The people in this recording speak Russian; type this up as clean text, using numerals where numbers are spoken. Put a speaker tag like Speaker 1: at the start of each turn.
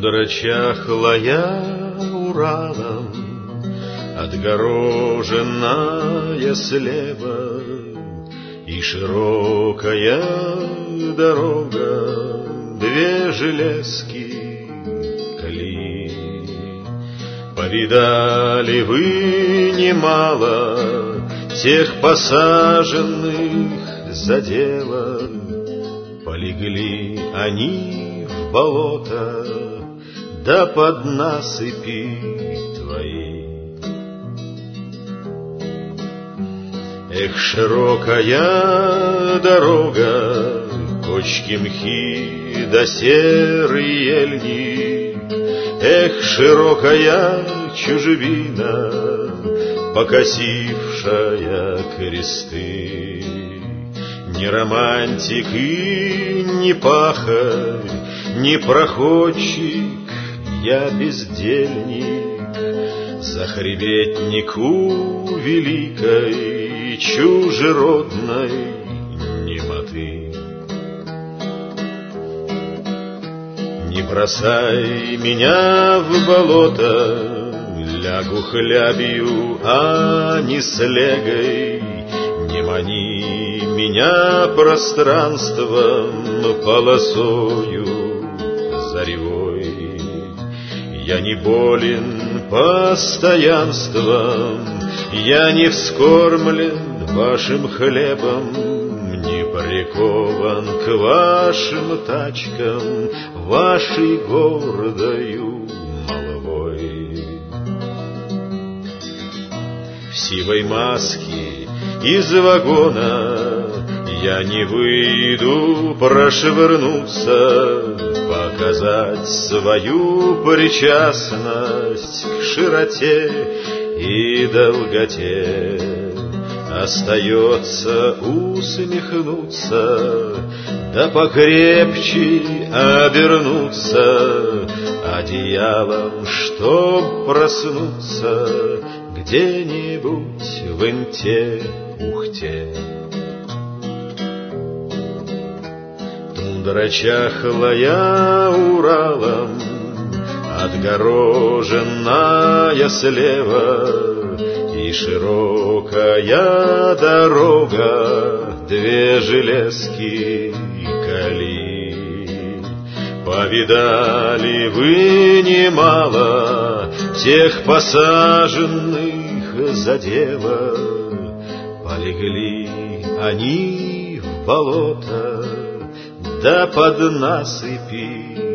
Speaker 1: Тундра чахлая Уралом, отгороженная слева, и широкая дорога, две железки колеи. Повидали вы немало тех посаженных за дело, полегли они в болото, да под насыпи твои. Эх, широкая дорога, кочки мхи да серые ельни, эх, широкая чужбина, покосившая кресты. Ни романтик и ни пахарь, ни проходчик, я бездельник, захребетнику великой чужеродной немоты. Не бросай меня в болото, лягу хлябью, а не слегой. Не мани меня пространством, полосою заревой. Я не болен постоянством, я не вскормлен вашим хлебом, не прикован к вашим тачкам, вашей гордою молвой. В сивой маске из вагона я не выйду прошвырнуться, показать свою причастность к широте и долготе. Остается усмехнуться, да покрепче обернуться одеялом, чтоб проснуться где-нибудь в Инте-Ухте. Тундра чахлая Уралом, отгороженная слева, и широкая дорога, две железки колеи. Повидали вы немало тех посаженных за дело, полегли они в болото, да под насыпи